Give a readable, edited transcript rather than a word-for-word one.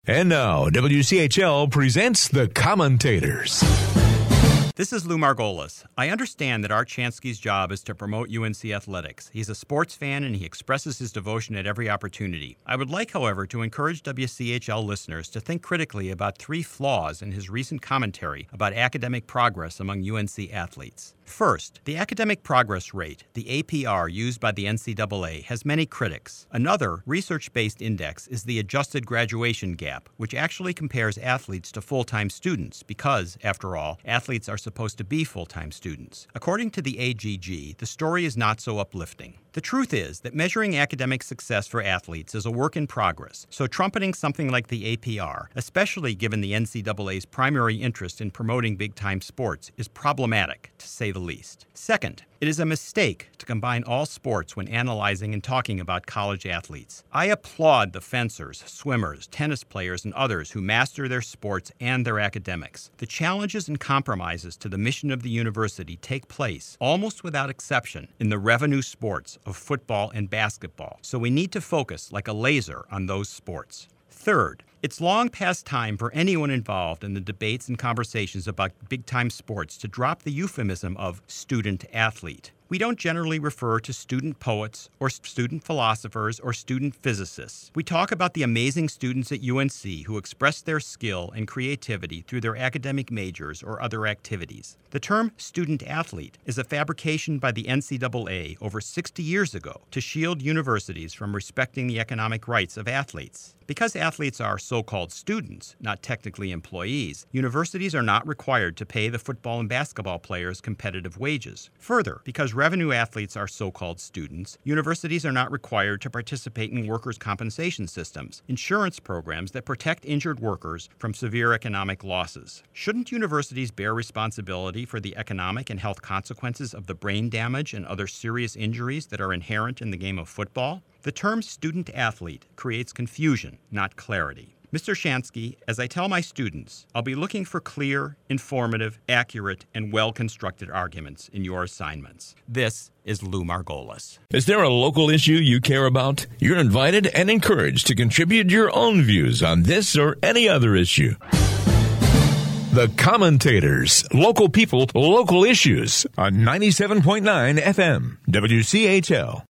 And now, WCHL presents The Commentators. This is Lou Margolis. I understand that Art Chansky's job is to promote UNC athletics. He's a sports fan and he expresses his devotion at every opportunity. I would like, however, to encourage WCHL listeners to think critically about three flaws in his recent commentary about academic progress among UNC athletes. First, the academic progress rate, the APR used by the NCAA, has many critics. Another research-based index is the Adjusted Graduation Gap, which actually compares athletes to full-time students because, after all, athletes are supposed to be full-time students. According to the AGG, the story is not so uplifting. The truth is that measuring academic success for athletes is a work in progress, so trumpeting something like the APR, especially given the NCAA's primary interest in promoting big-time sports, is problematic, to say the least. Second, it is a mistake to combine all sports when analyzing and talking about college athletes. I applaud the fencers, swimmers, tennis players, and others who master their sports and their academics. The challenges and compromises to the mission of the university take place, almost without exception, in the revenue sports of football and basketball, so we need to focus like a laser on those sports. Third, it's long past time for anyone involved in the debates and conversations about big-time sports to drop the euphemism of student-athlete. We don't generally refer to student poets or student philosophers or student physicists. We talk about the amazing students at UNC who express their skill and creativity through their academic majors or other activities. The term student-athlete is a fabrication by the NCAA over 60 years ago to shield universities from respecting the economic rights of athletes. Because athletes are so-called students, not technically employees, universities are not required to pay the football and basketball players competitive wages. Further, because revenue athletes are so-called students, universities are not required to participate in workers' compensation systems, insurance programs that protect injured workers from severe economic losses. Shouldn't universities bear responsibility for the economic and health consequences of the brain damage and other serious injuries that are inherent in the game of football? The term student-athlete creates confusion, not clarity. Mr. Chansky, as I tell my students, I'll be looking for clear, informative, accurate, and well-constructed arguments in your assignments. This is Lou Margolis. Is there a local issue you care about? You're invited and encouraged to contribute your own views on this or any other issue. The Commentators, local people, local issues on 97.9 FM, WCHL.